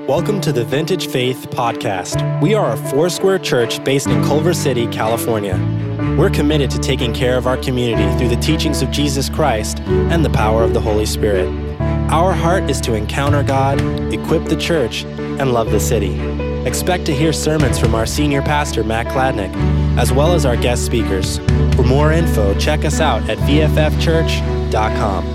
Welcome to the Vintage Faith Podcast. We are a Foursquare church based in Culver City, California. We're committed to taking care of our community through the teachings of Jesus Christ and the power of the Holy Spirit. Our heart is to encounter God, equip the church, and love the city. Expect to hear sermons from our senior pastor, Matt Kladnick, as well as our guest speakers. For more info, check us out at vffchurch.com.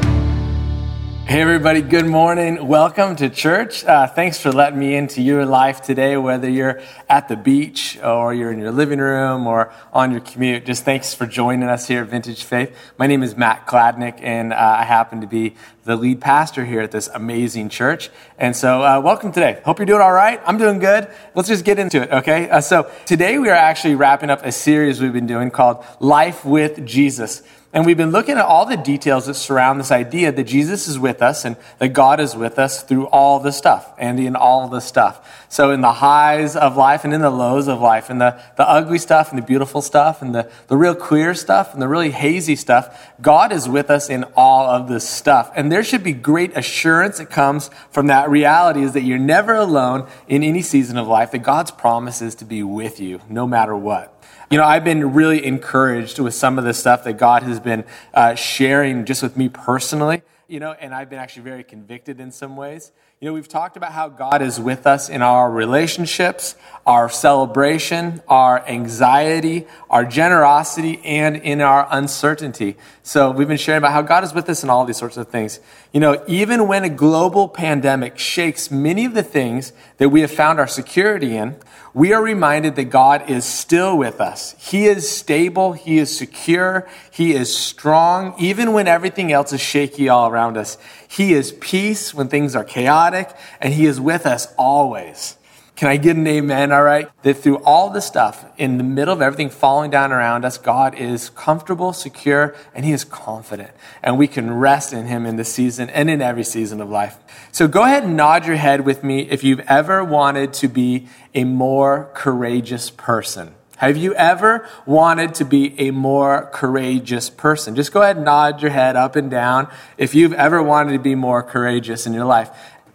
Hey everybody, good morning. Welcome to church. Thanks for letting me into your life today, whether you're at the beach or you're in your living room or on your commute. Just thanks for joining us here at Vintage Faith. My name is Matt Kladnick, and I happen to be the lead pastor here at this amazing church. And so welcome today. Hope you're doing all right. I'm doing good. Let's just get into it, okay? So today we are actually wrapping up a series we've been doing called Life with Jesus. And we've been looking at all the details that surround this idea that Jesus is with us and that God is with us through all the stuff and in all the stuff. So in the highs of life and in the lows of life, and the ugly stuff and the beautiful stuff and the real clear stuff and the really hazy stuff, God is with us in all of this stuff. And there should be great assurance that comes from that reality, is that you're never alone in any season of life, that God's promise is to be with you no matter what. You know, I've been really encouraged with some of the stuff that God has been sharing just with me personally, and I've been actually very convicted in some ways. We've talked about how God is with us in our relationships, our celebration, our anxiety, our generosity, and in our uncertainty. So we've been sharing about how God is with us in all these sorts of things. Even when a global pandemic shakes many of the things that we have found our security in, we are reminded that God is still with us. He is stable, He is secure, He is strong, even when everything else is shaky all around us. He is peace when things are chaotic, and He is with us always. Can I get an amen, all right? That through all the stuff, in the middle of everything falling down around us, God is comfortable, secure, and He is confident. And we can rest in Him in this season and in every season of life. So go ahead and nod your head with me if you've ever wanted to be a more courageous person. Have you ever wanted to be a more courageous person? Just go ahead and nod your head up and down if you've ever wanted to be more courageous in your life.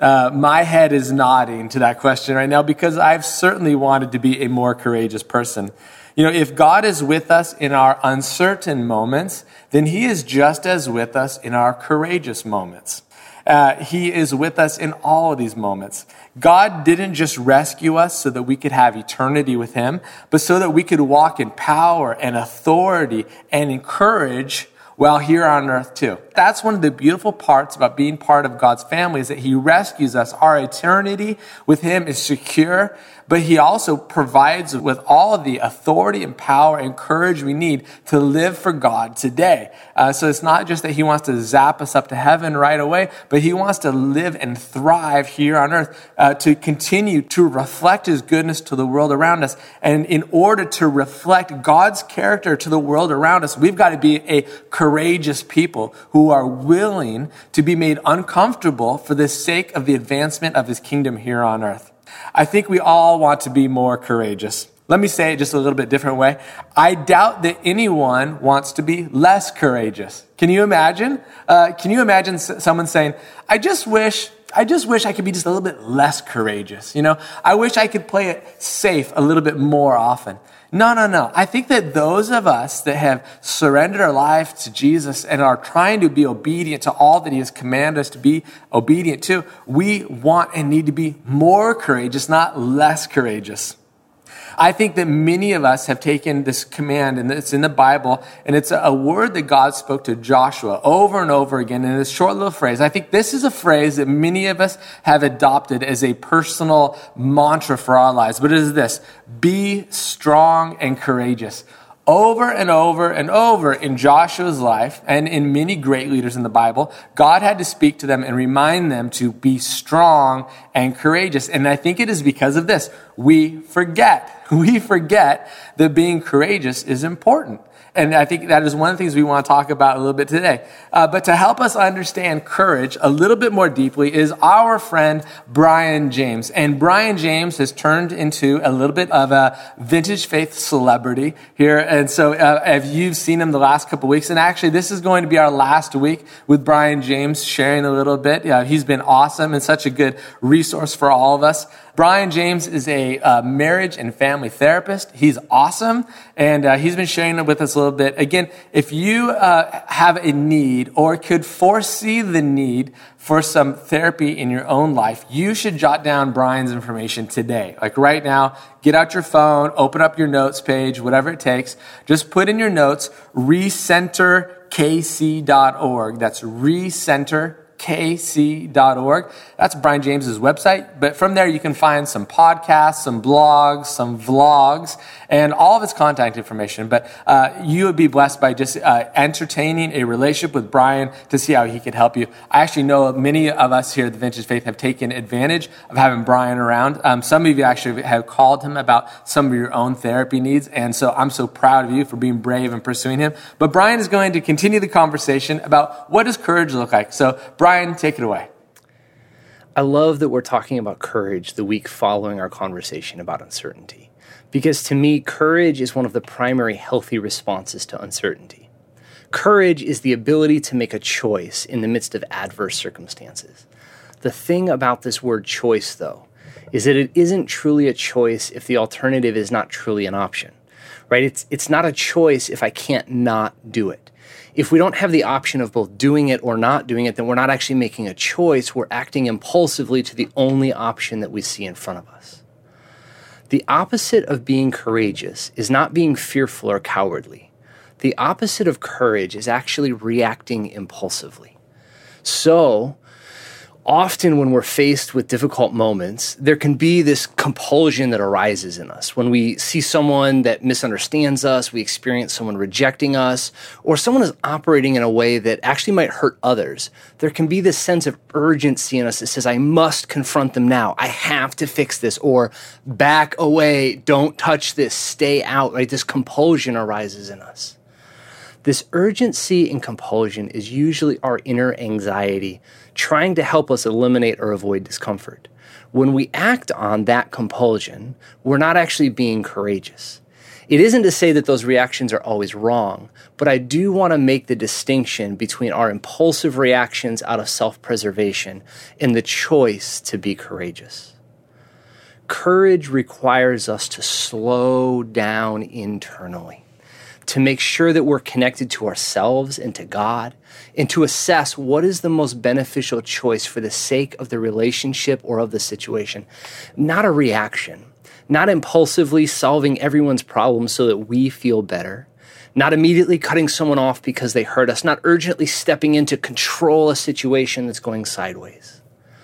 My head is nodding to that question right now because I've certainly wanted to be a more courageous person. If God is with us in our uncertain moments, then He is just as with us in our courageous moments. He is with us in all of these moments. God didn't just rescue us so that we could have eternity with Him, but so that we could walk in power and authority and in courage while here on earth too. That's one of the beautiful parts about being part of God's family, is that He rescues us. Our eternity with Him is secure, but He also provides with all of the authority and power and courage we need to live for God today. So it's not just that He wants to zap us up to heaven right away, but He wants to live and thrive here on earth, to continue to reflect His goodness to the world around us. And in order to reflect God's character to the world around us, we've got to be a courageous people who are willing to be made uncomfortable for the sake of the advancement of His kingdom here on earth. I think we all want to be more courageous. Let me say it just a little bit different way. I doubt that anyone wants to be less courageous. Can you imagine? Someone saying, I just wish I could be just a little bit less courageous. I wish I could play it safe a little bit more often. No. I think that those of us that have surrendered our life to Jesus and are trying to be obedient to all that He has commanded us to be obedient to, we want and need to be more courageous, not less courageous. I think that many of us have taken this command, and it's in the Bible, and it's a word that God spoke to Joshua over and over again in this short little phrase. I think this is a phrase that many of us have adopted as a personal mantra for our lives, but it is this: be strong and courageous. Over and over and over in Joshua's life and in many great leaders in the Bible, God had to speak to them and remind them to be strong and courageous. And I think it is because of this. We forget that being courageous is important. And I think that is one of the things we want to talk about a little bit today. But to help us understand courage a little bit more deeply is our friend Brian James. And Brian James has turned into a little bit of a vintage faith celebrity here. And so if you've seen him the last couple weeks, and actually this is going to be our last week with Brian James sharing a little bit. He's been awesome and such a good resource for all of us. Brian James is a marriage and family therapist. He's awesome, and he's been sharing it with us a little bit. Again, if you have a need or could foresee the need for some therapy in your own life, you should jot down Brian's information today. Like right now, get out your phone, open up your notes page, whatever it takes. Just put in your notes, recenterkc.org. That's recenterkc.org. That's Brian James's website. But from there, you can find some podcasts, some blogs, some vlogs, and all of his contact information. But you would be blessed by just entertaining a relationship with Brian to see how he could help you. I actually know many of us here at the Vintage Faith have taken advantage of having Brian around. Some of you actually have called him about some of your own therapy needs. And so I'm so proud of you for being brave and pursuing him. But Brian is going to continue the conversation about what does courage look like. So Brian, take it away. I love that we're talking about courage the week following our conversation about uncertainty, because to me, courage is one of the primary healthy responses to uncertainty. Courage is the ability to make a choice in the midst of adverse circumstances. The thing about this word choice, though, is that it isn't truly a choice if the alternative is not truly an option, right? It's not a choice if I can't not do it. If we don't have the option of both doing it or not doing it, then we're not actually making a choice. We're acting impulsively to the only option that we see in front of us. The opposite of being courageous is not being fearful or cowardly. The opposite of courage is actually reacting impulsively. So, often when we're faced with difficult moments, there can be this compulsion that arises in us. When we see someone that misunderstands us, we experience someone rejecting us, or someone is operating in a way that actually might hurt others, there can be this sense of urgency in us that says, I must confront them now. I have to fix this, or back away, don't touch this, stay out, right? This compulsion arises in us. This urgency and compulsion is usually our inner anxiety trying to help us eliminate or avoid discomfort. When we act on that compulsion, we're not actually being courageous. It isn't to say that those reactions are always wrong, but I do want to make the distinction between our impulsive reactions out of self-preservation and the choice to be courageous. Courage requires us to slow down internally, to make sure that we're connected to ourselves and to God, and to assess what is the most beneficial choice for the sake of the relationship or of the situation. Not a reaction, not impulsively solving everyone's problems so that we feel better, not immediately cutting someone off because they hurt us, not urgently stepping in to control a situation that's going sideways.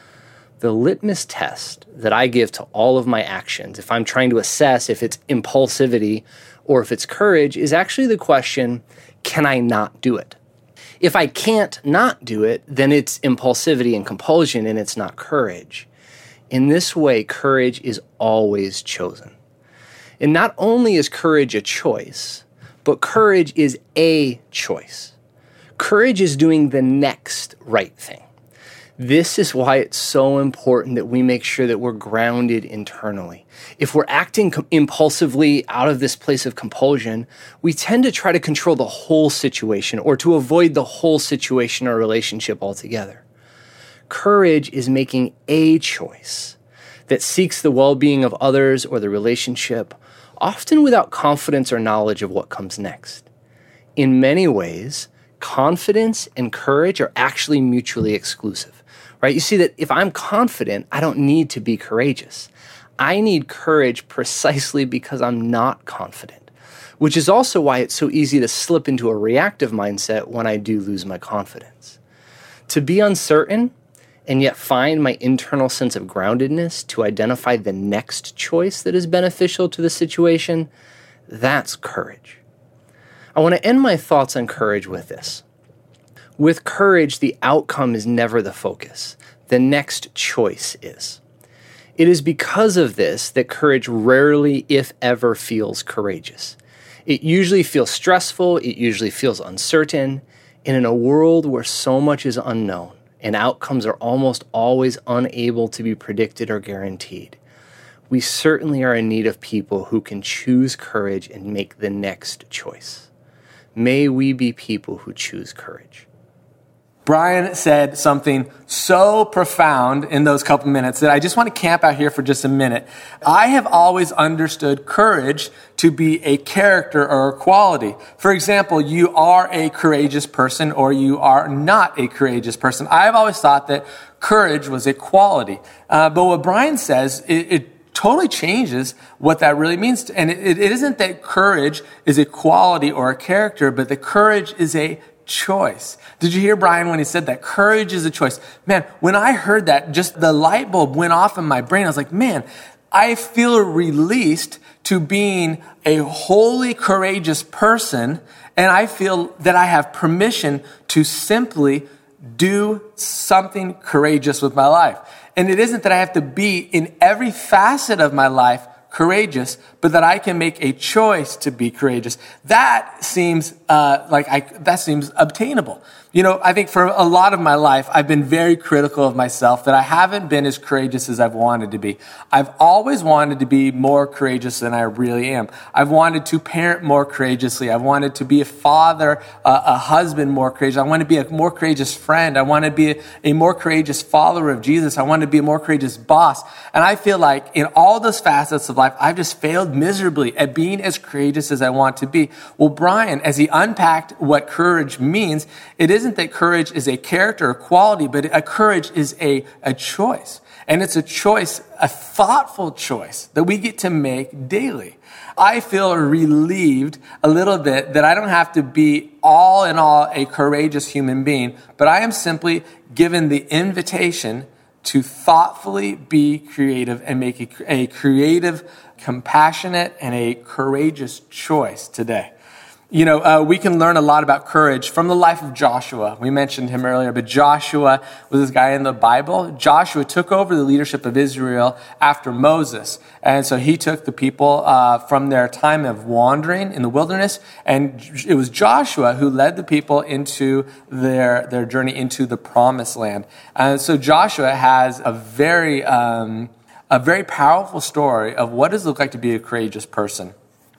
The litmus test that I give to all of my actions, if I'm trying to assess if it's impulsivity or if it's courage, is actually the question, can I not do it? If I can't not do it, then it's impulsivity and compulsion and it's not courage. In this way, courage is always chosen. And not only is courage a choice, but courage is a choice. Courage is doing the next right thing. This is why it's so important that we make sure that we're grounded internally. If we're acting impulsively out of this place of compulsion, we tend to try to control the whole situation or to avoid the whole situation or relationship altogether. Courage is making a choice that seeks the well-being of others or the relationship, often without confidence or knowledge of what comes next. In many ways, confidence and courage are actually mutually exclusive. Right? You see that if I'm confident, I don't need to be courageous. I need courage precisely because I'm not confident, which is also why it's so easy to slip into a reactive mindset when I do lose my confidence. To be uncertain and yet find my internal sense of groundedness to identify the next choice that is beneficial to the situation, that's courage. I want to end my thoughts on courage with this. With courage, the outcome is never the focus. The next choice is. It is because of this that courage rarely, if ever, feels courageous. It usually feels stressful, it usually feels uncertain, and in a world where so much is unknown and outcomes are almost always unable to be predicted or guaranteed, we certainly are in need of people who can choose courage and make the next choice. May we be people who choose courage. Brian said something so profound in those couple minutes that I just want to camp out here for just a minute. I have always understood courage to be a character or a quality. For example, you are a courageous person or you are not a courageous person. I've always thought that courage was a quality. But what Brian says, it totally changes what that really means. And it isn't that courage is a quality or a character, but that courage is a choice. Did you hear Brian when he said that? Courage is a choice. Man, when I heard that, just the light bulb went off in my brain. I was like, man, I feel released to being a wholly courageous person, and I feel that I have permission to simply do something courageous with my life. And it isn't that I have to be in every facet of my life courageous, but that I can make a choice to be courageous. That seems that seems obtainable. You know, I think for a lot of my life, I've been very critical of myself that I haven't been as courageous as I've wanted to be. I've always wanted to be more courageous than I really am. I've wanted to parent more courageously. I've wanted to be a father, a husband more courageous. I want to be a more courageous friend. I want to be a more courageous follower of Jesus. I want to be a more courageous boss. And I feel like in all those facets of life, I've just failed miserably at being as courageous as I want to be. Well, Brian, as he unpacked what courage means, it isn't that courage is a character or quality, but a courage is a choice. And it's a choice, a thoughtful choice that we get to make daily. I feel relieved a little bit that I don't have to be all in all a courageous human being, but I am simply given the invitation to thoughtfully be creative and make a creative, compassionate, and a courageous choice today. You know, we can learn a lot about courage from the life of Joshua. We mentioned him earlier, but Joshua was this guy in the Bible. Joshua took over the leadership of Israel after Moses. And so he took the people from their time of wandering in the wilderness, and it was Joshua who led the people into their journey into the promised land. And so Joshua has a very powerful story of what does it look like to be a courageous person.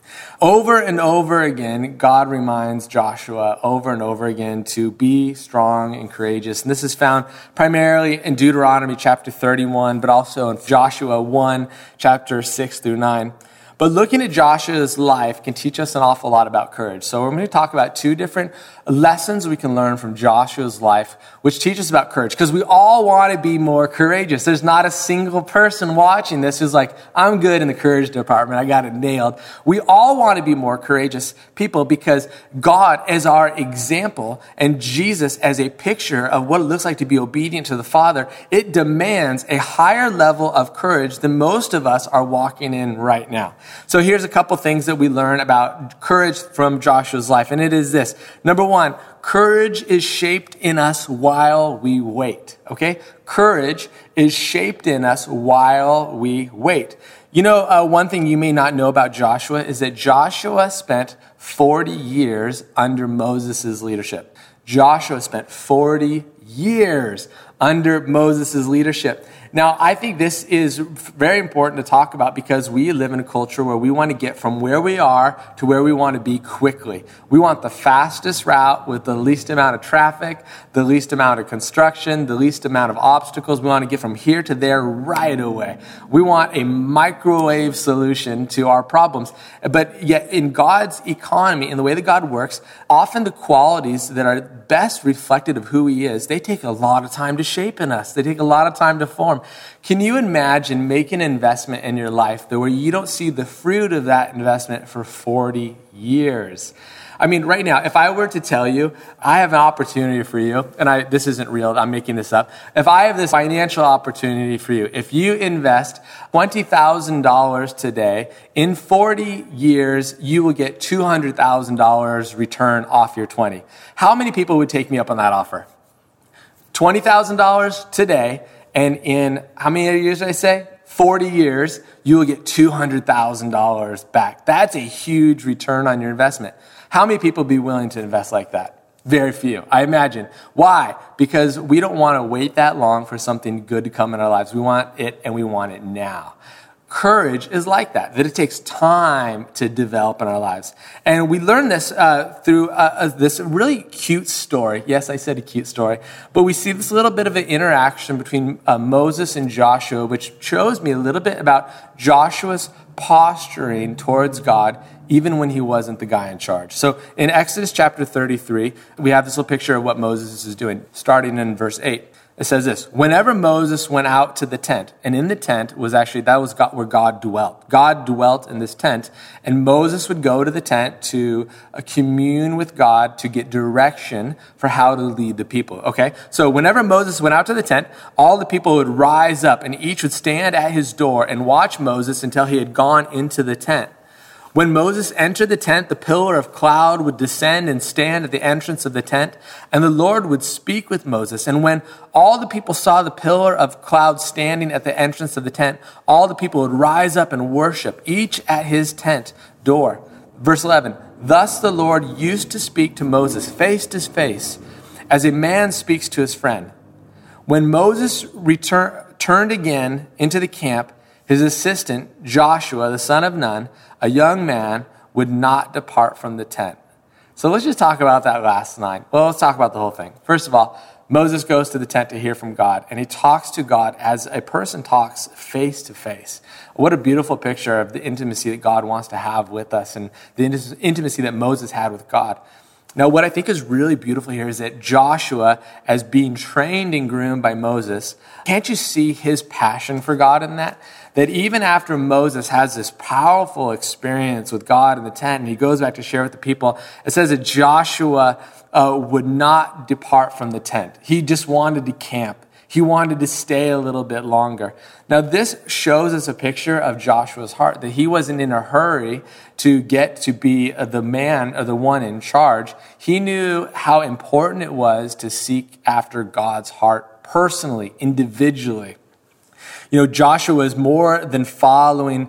Over and over again, God reminds Joshua over and over again to be strong and courageous. And this is found primarily in Deuteronomy chapter 31, but also in Joshua 1, chapter 6 through 9. But looking at Joshua's life can teach us an awful lot about courage. So we're going to talk about two different lessons we can learn from Joshua's life, which teach us about courage. Because we all want to be more courageous. There's not a single person watching this who's like, I'm good in the courage department. I got it nailed. We all want to be more courageous people because God as our example and Jesus as a picture of what it looks like to be obedient to the Father, it demands a higher level of courage than most of us are walking in right now. So here's a couple things that we learn about courage from Joshua's life, and it is this. Number one, courage is shaped in us while we wait, okay? Courage is shaped in us while we wait. You know, one thing you may not know about Joshua is that Joshua spent 40 years under Moses' leadership. Joshua spent 40 years under Moses' leadership. Now, I think this is very important to talk about because we live in a culture where we want to get from where we are to where we want to be quickly. We want the fastest route with the least amount of traffic, the least amount of construction, the least amount of obstacles. We want to get from here to there right away. We want a microwave solution to our problems. But yet in God's economy, in the way that God works, often the qualities that are best reflected of who He is, they take a lot of time to shape in us. They take a lot of time to form. Can you imagine making an investment in your life where you don't see the fruit of that investment for 40 years? I mean, right now, if I were to tell you, I have an opportunity for you, and this isn't real, I'm making this up. If I have this financial opportunity for you, if you invest $20,000 today, in 40 years, you will get $200,000 return off your 20. How many people would take me up on that offer? $20,000 today, and in how many years did I say? 40 years, you will get $200,000 back. That's a huge return on your investment. How many people would be willing to invest like that? Very few, I imagine. Why? Because we don't want to wait that long for something good to come in our lives. We want it, and we want it now. Courage is like that it takes time to develop in our lives. And we learn this through this really cute story. Yes, I said a cute story. But we see this little bit of an interaction between Moses and Joshua, which shows me a little bit about Joshua's posturing towards God, even when he wasn't the guy in charge. So in Exodus chapter 33, we have this little picture of what Moses is doing, starting in verse 8. It says this: whenever Moses went out to the tent, and in the tent was where God dwelt. God dwelt in this tent, and Moses would go to the tent to commune with God to get direction for how to lead the people. Okay, so whenever Moses went out to the tent, all the people would rise up, and each would stand at his door and watch Moses until he had gone into the tent. When Moses entered the tent, the pillar of cloud would descend and stand at the entrance of the tent, and the Lord would speak with Moses. And when all the people saw the pillar of cloud standing at the entrance of the tent, all the people would rise up and worship, each at his tent door. Verse 11, thus the Lord used to speak to Moses face to face, as a man speaks to his friend. When Moses turned again into the camp, his assistant, Joshua, the son of Nun, a young man, would not depart from the tent. So let's just talk about that last line. Well, let's talk about the whole thing. First of all, Moses goes to the tent to hear from God, and he talks to God as a person talks face to face. What a beautiful picture of the intimacy that God wants to have with us and the intimacy that Moses had with God. Now, what I think is really beautiful here is that Joshua, as being trained and groomed by Moses, can't you see his passion for God in that? That even after Moses has this powerful experience with God in the tent, and he goes back to share with the people, it says that Joshua would not depart from the tent. He just wanted to camp. He wanted to stay a little bit longer. Now, this shows us a picture of Joshua's heart, that he wasn't in a hurry to get to be the man or the one in charge. He knew how important it was to seek after God's heart personally, individually. You know, Joshua is more than following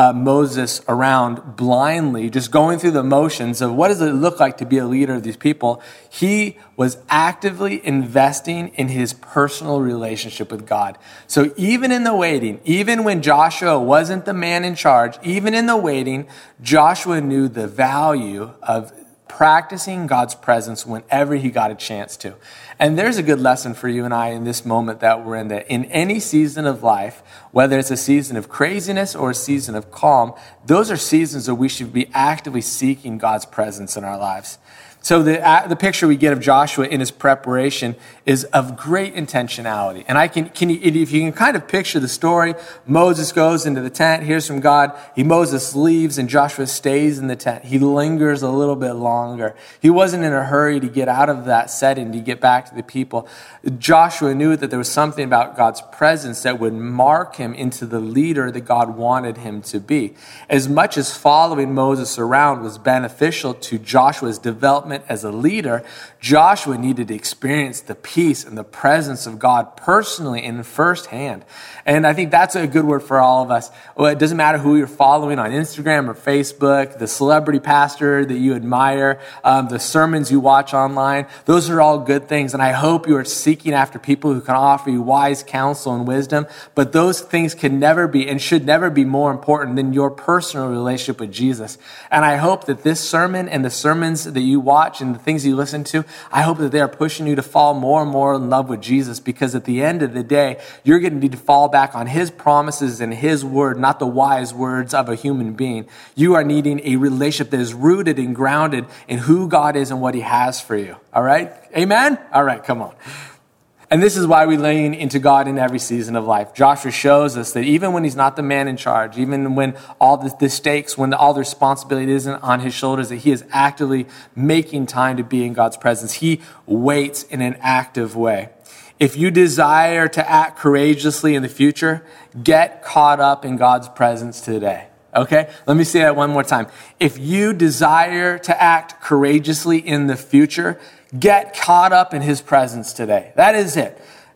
Moses around blindly, just going through the motions of what does it look like to be a leader of these people. He was actively investing in his personal relationship with God. So even in the waiting, even when Joshua wasn't the man in charge, even in the waiting, Joshua knew the value of practicing God's presence whenever he got a chance to. And there's a good lesson for you and I in this moment that we're in, that in any season of life, whether it's a season of craziness or a season of calm, those are seasons that we should be actively seeking God's presence in our lives. So the picture we get of Joshua in his preparation is of great intentionality. And if you can kind of picture the story, Moses goes into the tent, hears from God. Moses leaves and Joshua stays in the tent. He lingers a little bit longer. He wasn't in a hurry to get out of that setting, to get back to the people. Joshua knew that there was something about God's presence that would mark him into the leader that God wanted him to be. As much as following Moses around was beneficial to Joshua's development as a leader, Joshua needed to experience the peace and the presence of God personally and firsthand. And I think that's a good word for all of us. Well, it doesn't matter who you're following on Instagram or Facebook, the celebrity pastor that you admire, the sermons you watch online. Those are all good things. And I hope you are seeking after people who can offer you wise counsel and wisdom. But those things can never be and should never be more important than your personal relationship with Jesus. And I hope that this sermon and the sermons that you watch and the things you listen to, I hope that they are pushing you to fall more and more in love with Jesus, because at the end of the day, you're going to need to fall back on his promises and his word, not the wise words of a human being. You are needing a relationship that is rooted and grounded in who God is and what he has for you. All right? Amen? All right, come on. And this is why we lean into God in every season of life. Joshua shows us that even when he's not the man in charge, even when all the stakes, when all the responsibility isn't on his shoulders, that he is actively making time to be in God's presence. He waits in an active way. If you desire to act courageously in the future, get caught up in God's presence today. Okay? Let me say that one more time. If you desire to act courageously in the future, get caught up in his presence today. That is it.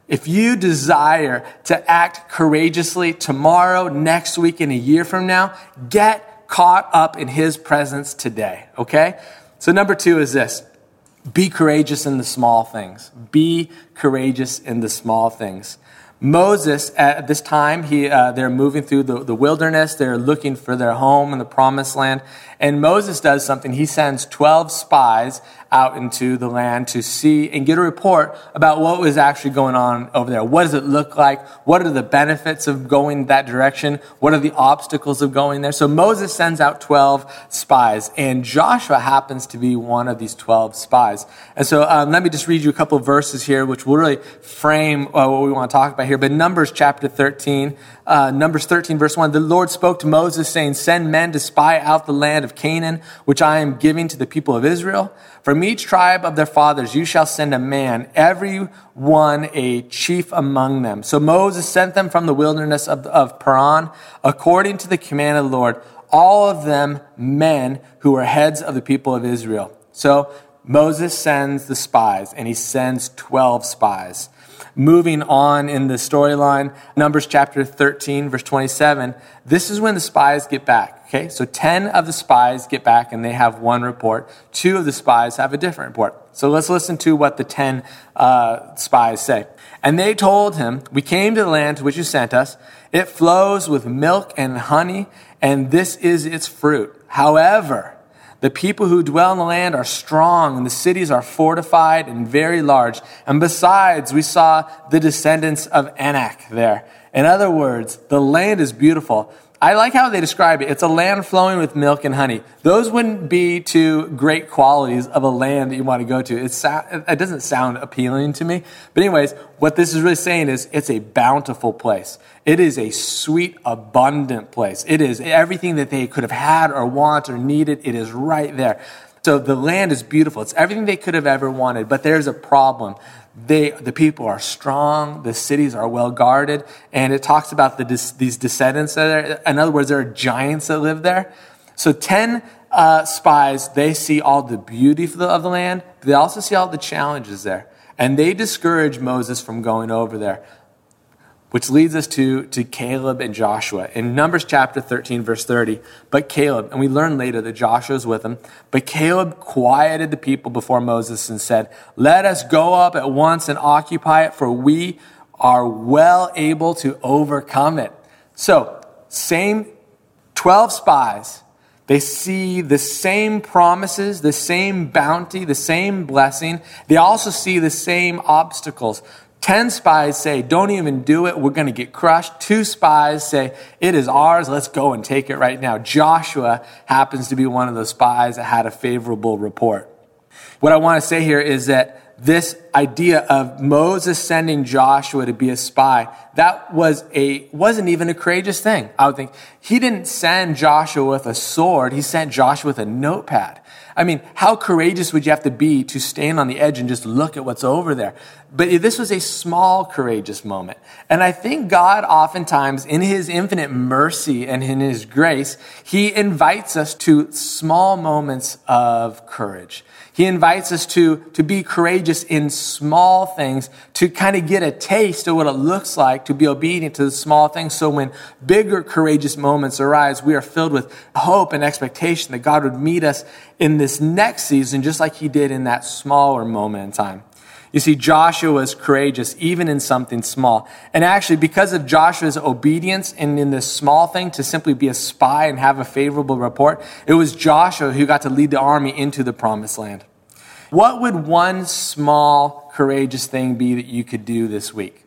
if you desire to act courageously tomorrow, next week, and a year from now, get caught up in his presence today, okay? So number 2 is this. Be courageous in the small things. Be courageous in the small things. Moses, at this time, they're moving through the wilderness. They're looking for their home in the promised land. And Moses does something. He sends 12 spies out into the land to see and get a report about what was actually going on over there. What does it look like? What are the benefits of going that direction? What are the obstacles of going there? So Moses sends out 12 spies, and Joshua happens to be one of these 12 spies. And so let me just read you a couple of verses here, which will really frame what we want to talk about here. But Numbers chapter 13, Numbers 13, verse 1, the Lord spoke to Moses, saying, send men to spy out the land of Canaan, which I am giving to the people of Israel. From each tribe of their fathers you shall send a man, every one a chief among them. So Moses sent them from the wilderness of Paran, according to the command of the Lord, all of them men who were heads of the people of Israel. So Moses sends the spies, and he sends 12 spies. Moving on in the storyline, Numbers chapter 13, verse 27, this is when the spies get back, okay? So 10 of the spies get back, and they have one report. 2 of the spies have a different report. So let's listen to what the 10 spies say. And they told him, we came to the land to which you sent us. It flows with milk and honey, and this is its fruit. However, the people who dwell in the land are strong, and the cities are fortified and very large. And besides, we saw the descendants of Anak there. In other words, the land is beautiful. I like how they describe it. It's a land flowing with milk and honey. Those wouldn't be 2 great qualities of a land that you want to go to. It doesn't sound appealing to me. But anyways, what this is really saying is it's a bountiful place. It is a sweet, abundant place. It is everything that they could have had or want or needed. It is right there. So the land is beautiful. It's everything they could have ever wanted. But there's a problem. The people are strong, the cities are well guarded, and it talks about these descendants that are there. In other words, there are giants that live there. So 10 spies, they see all the beauty of the land, but they also see all the challenges there. And they discourage Moses from going over there, which leads us to Caleb and Joshua. In Numbers chapter 13, verse 30, but Caleb, and we learn later that Joshua was with him, but Caleb quieted the people before Moses and said, let us go up at once and occupy it, for we are well able to overcome it. So, same 12 spies, they see the same promises, the same bounty, the same blessing. They also see the same obstacles. 10 spies say, don't even do it. We're going to get crushed. 2 spies say, it is ours. Let's go and take it right now. Joshua happens to be one of those spies that had a favorable report. What I want to say here is that this idea of Moses sending Joshua to be a spy, that wasn't even a courageous thing. I would think he didn't send Joshua with a sword. He sent Joshua with a notepad. I mean, how courageous would you have to be to stand on the edge and just look at what's over there? But this was a small, courageous moment. And I think God oftentimes, in his infinite mercy and in his grace, he invites us to small moments of courage. He invites us to be courageous in small things, to kind of get a taste of what it looks like to be obedient to the small things. So when bigger courageous moments arise, we are filled with hope and expectation that God would meet us in this next season, just like he did in that smaller moment in time. You see, Joshua was courageous even in something small. And actually, because of Joshua's obedience and in this small thing to simply be a spy and have a favorable report, it was Joshua who got to lead the army into the promised land. What would one small, courageous thing be that you could do this week?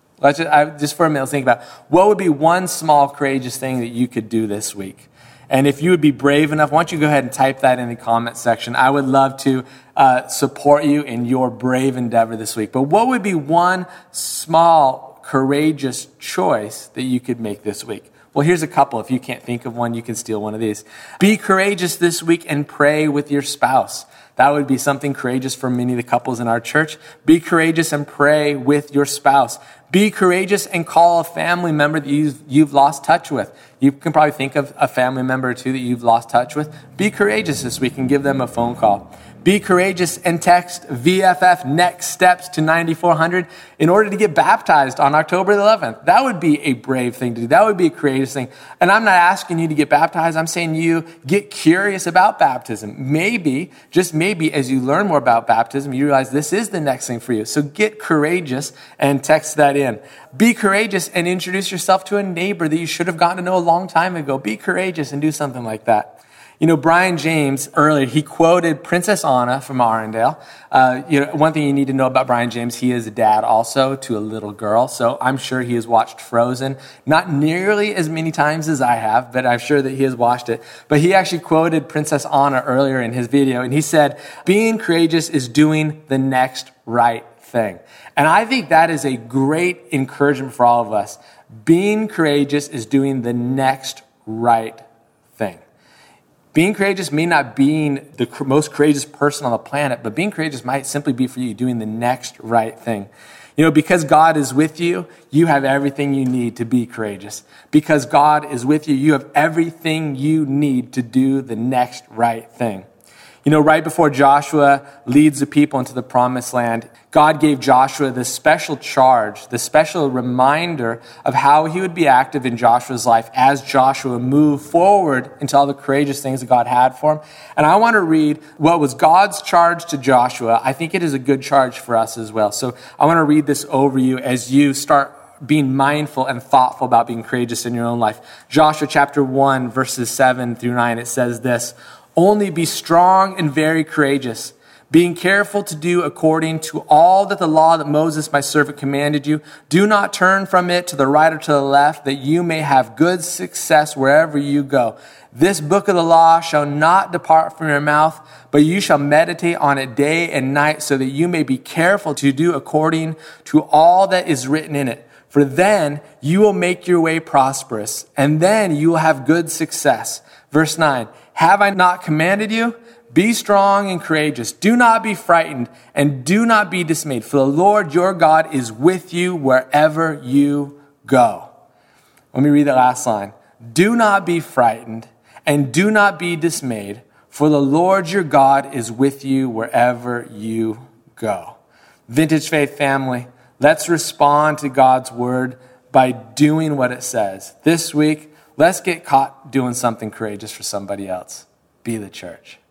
Just for a minute, think about what would be one small, courageous thing that you could do this week? And if you would be brave enough, why don't you go ahead and type that in the comment section. I would love to support you in your brave endeavor this week. But what would be one small, courageous choice that you could make this week? Well, here's a couple. If you can't think of one, you can steal one of these. Be courageous this week and pray with your spouse. That would be something courageous for many of the couples in our church. Be courageous and pray with your spouse. Be courageous and call a family member that you've lost touch with. You can probably think of a family member or two that you've lost touch with. Be courageous this week and give them a phone call. Be courageous and text VFF next steps to 9400 in order to get baptized on October the 11th. That would be a brave thing to do. That would be a courageous thing. And I'm not asking you to get baptized. I'm saying you get curious about baptism. Maybe, just maybe, as you learn more about baptism, you realize this is the next thing for you. So get courageous and text that in. Be courageous and introduce yourself to a neighbor that you should have gotten to know a long time ago. Be courageous and do something like that. You know, Brian James, earlier, he quoted Princess Anna from Arendelle. One thing you need to know about Brian James, he is a dad also to a little girl. So I'm sure he has watched Frozen, not nearly as many times as I have, but I'm sure that he has watched it. But he actually quoted Princess Anna earlier in his video, and he said, being courageous is doing the next right thing. And I think that is a great encouragement for all of us. Being courageous is doing the next right thing. Being courageous may not being the most courageous person on the planet, but being courageous might simply be for you doing the next right thing. You know, because God is with you, you have everything you need to be courageous. Because God is with you, you have everything you need to do the next right thing. You know, right before Joshua leads the people into the promised land, God gave Joshua this special charge, this special reminder of how he would be active in Joshua's life as Joshua moved forward into all the courageous things that God had for him. And I want to read what was God's charge to Joshua. I think it is a good charge for us as well. So I want to read this over you as you start being mindful and thoughtful about being courageous in your own life. Joshua chapter 1, verses 7 through 9, it says this, only be strong and very courageous, being careful to do according to all that the law that Moses, my servant, commanded you. Do not turn from it to the right or to the left, that you may have good success wherever you go. This book of the law shall not depart from your mouth, but you shall meditate on it day and night, so that you may be careful to do according to all that is written in it. For then you will make your way prosperous, and then you will have good success. Verse 9, have I not commanded you? Be strong and courageous. Do not be frightened, and do not be dismayed, for the Lord your God is with you wherever you go. Let me read that last line. Do not be frightened, and do not be dismayed, for the Lord your God is with you wherever you go. Vintage Faith family, let's respond to God's word by doing what it says. This week, let's get caught doing something courageous for somebody else. Be the church.